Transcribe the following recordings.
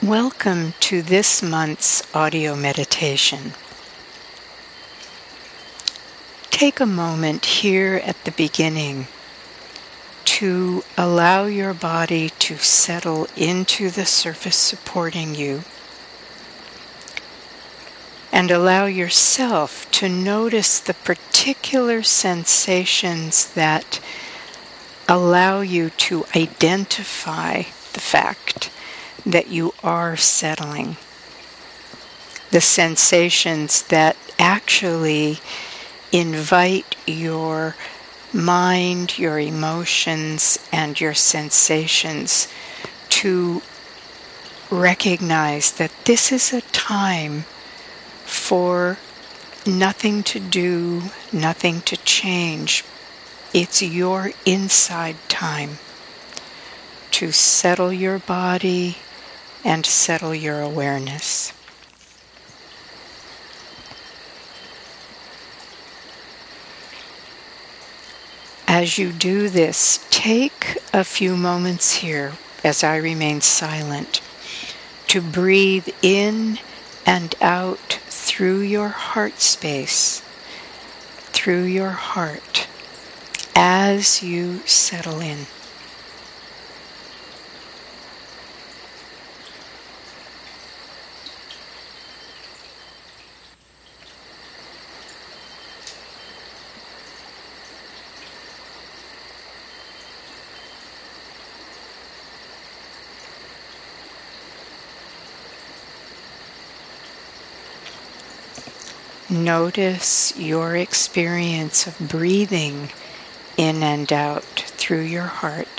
Welcome to this month's audio meditation. Take a moment here at the beginning to allow your body to settle into the surface supporting you, and allow yourself to notice the particular sensations that allow you to identify the fact that you are settling. The sensations that actually invite your mind, your emotions, and your sensations to recognize that this is a time for nothing to do, nothing to change. It's your inside time to settle your body and settle your awareness. As you do this, take a few moments here, as I remain silent, to breathe in and out through your heart space, through your heart, as you settle in. Notice your experience of breathing in and out through your heart,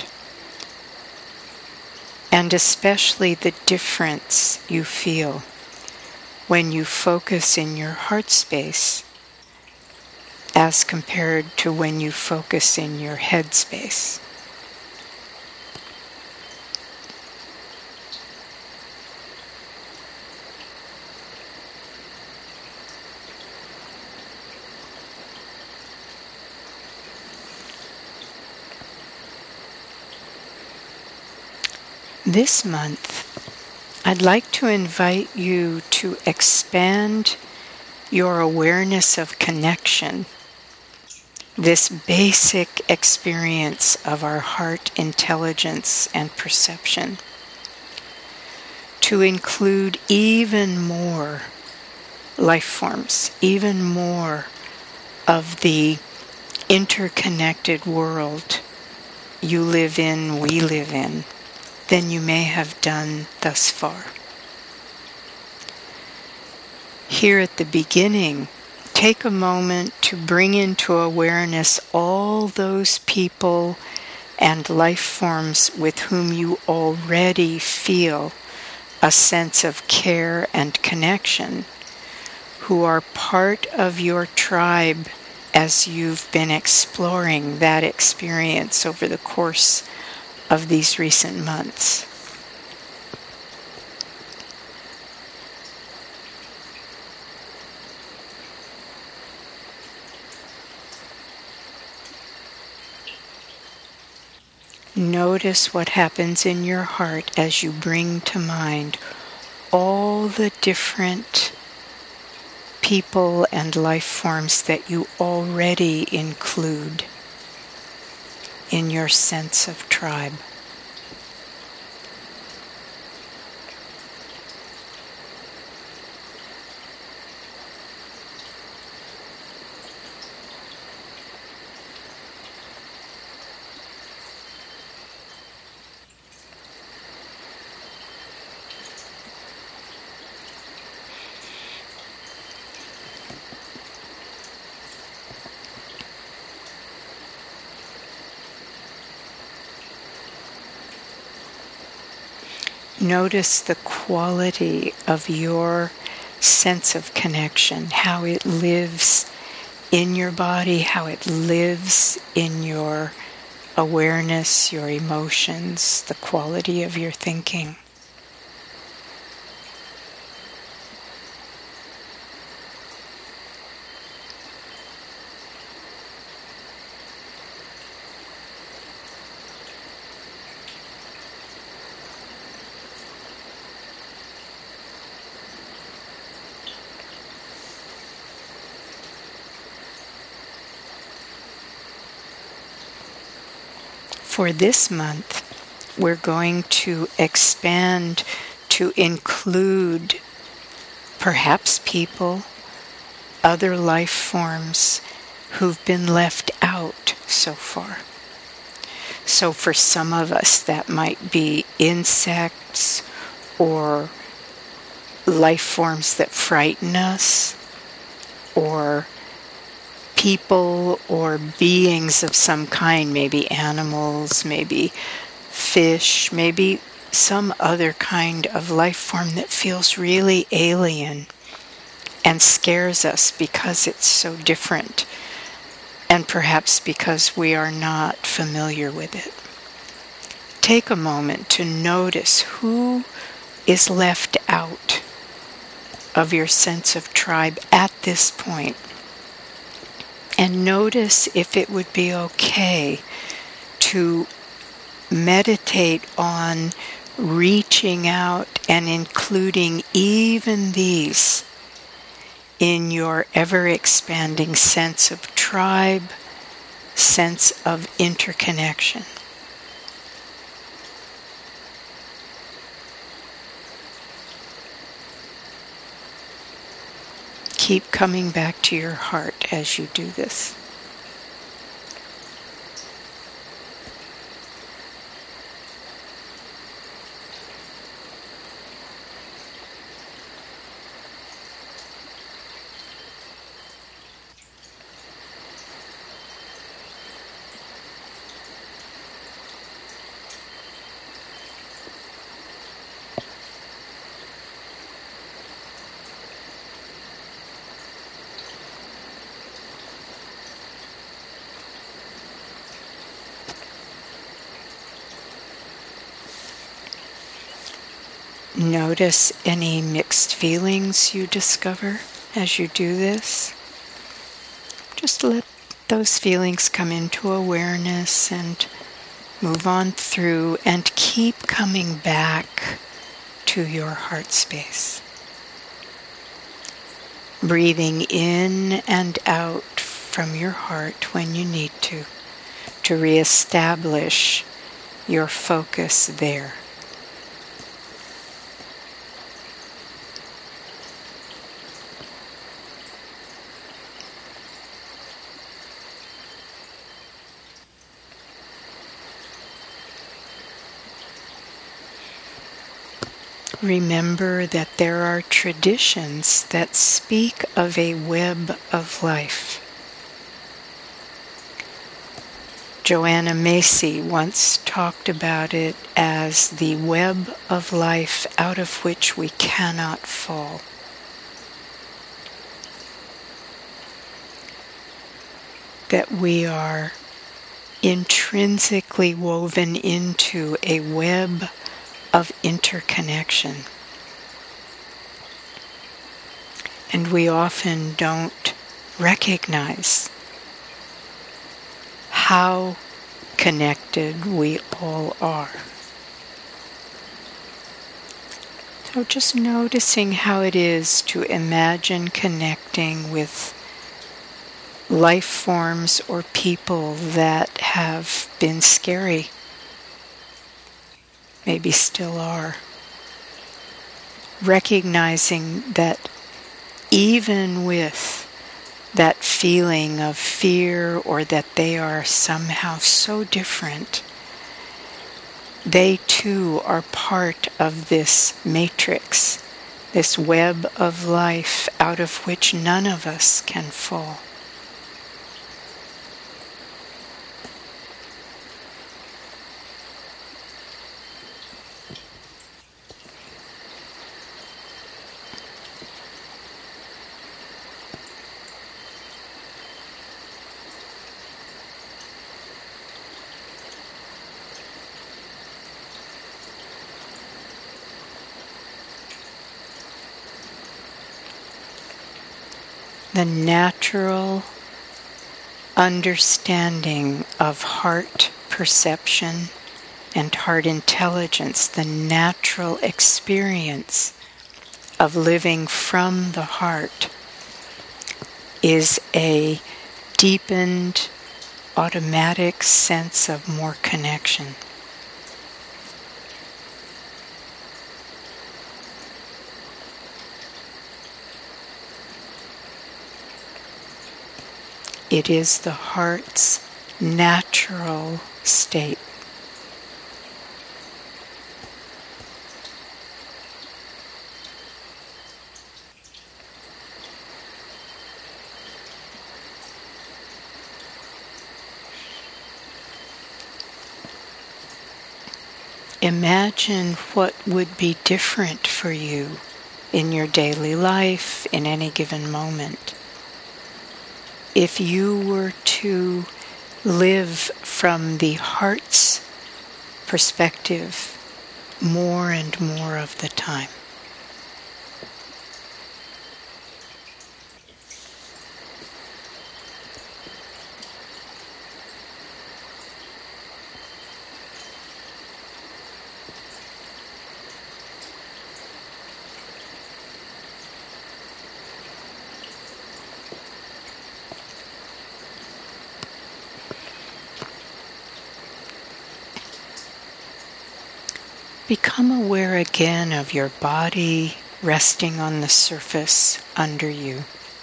and especially the difference you feel when you focus in your heart space as compared to when you focus in your head space. This month, I'd like to invite you to expand your awareness of connection, this basic experience of our heart intelligence and perception, to include even more life forms, even more of the interconnected world you live in, we live in, than you may have done thus far. Here at the beginning, take a moment to bring into awareness all those people and life forms with whom you already feel a sense of care and connection, who are part of your tribe as you've been exploring that experience over the course of these recent months. Notice what happens in your heart as you bring to mind all the different people and life forms that you already include in your sense of tribe. Notice the quality of your sense of connection, how it lives in your body, how it lives in your awareness, your emotions, the quality of your thinking. For this month, we're going to expand to include perhaps people, other life forms who've been left out so far. So for some of us, that might be insects or life forms that frighten us, or people or beings of some kind, maybe animals, maybe fish, maybe some other kind of life form that feels really alien and scares us because it's so different, and perhaps because we are not familiar with it. Take a moment to notice who is left out of your sense of tribe at this point. And notice if it would be okay to meditate on reaching out and including even these in your ever-expanding sense of tribe, sense of interconnection. Keep coming back to your heart as you do this. Notice any mixed feelings you discover as you do this. Just let those feelings come into awareness and move on through, and keep coming back to your heart space. Breathing in and out from your heart when you need to reestablish your focus there. Remember that there are traditions that speak of a web of life. Joanna Macy once talked about it as the web of life out of which we cannot fall. That we are intrinsically woven into a web of interconnection. And we often don't recognize how connected we all are. So just noticing how it is to imagine connecting with life forms or people that have been scary, maybe still are. Recognizing that even with that feeling of fear, or that they are somehow so different, they too are part of this matrix, this web of life out of which none of us can fall. The natural understanding of heart perception and heart intelligence, the natural experience of living from the heart, is a deepened automatic sense of more connection. It is the heart's natural state. Imagine what would be different for you in your daily life, in any given moment, if you were to live from the heart's perspective more and more of the time. Become aware again of your body resting on the surface under you.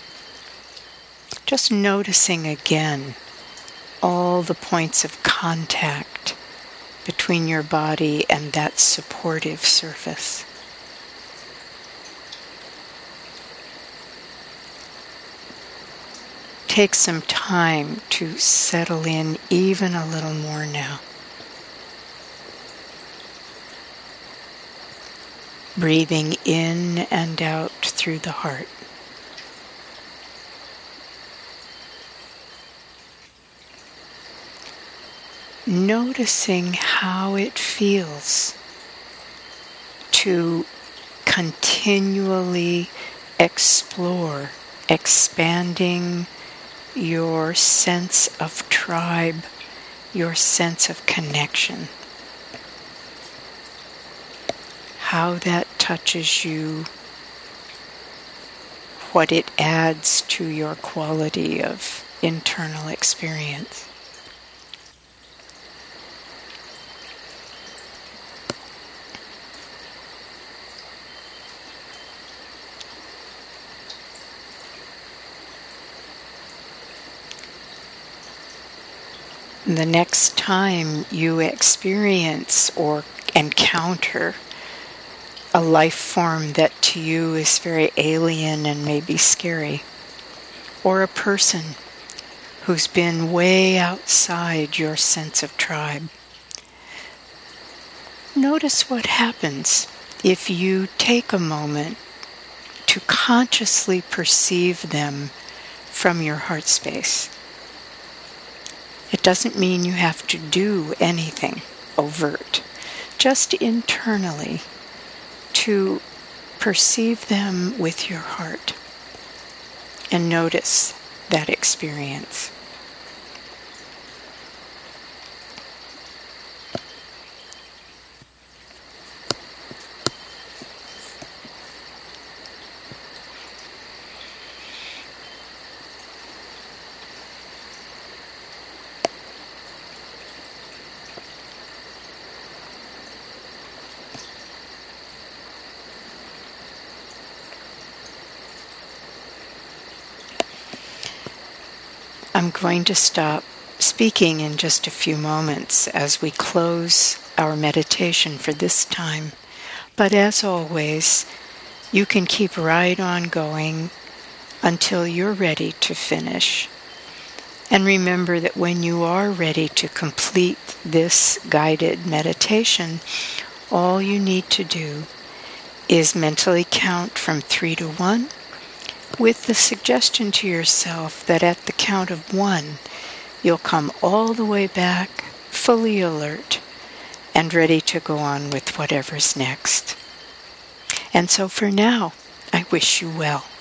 Just noticing again all the points of contact between your body and that supportive surface. Take some time to settle in even a little more now. Breathing in and out through the heart. Noticing how it feels to continually explore, expanding your sense of tribe, your sense of connection. How that touches you, what it adds to your quality of internal experience. The next time you experience or encounter a life form that to you is very alien and maybe scary, or a person who's been way outside your sense of tribe, notice what happens if you take a moment to consciously perceive them from your heart space. It doesn't mean you have to do anything overt, just internally to perceive them with your heart and notice that experience. I'm going to stop speaking in just a few moments as we close our meditation for this time. But as always, you can keep right on going until you're ready to finish. And remember that when you are ready to complete this guided meditation, all you need to do is mentally count from 3 to 1, with the suggestion to yourself that at the count of 1, you'll come all the way back, fully alert, and ready to go on with whatever's next. And so for now, I wish you well.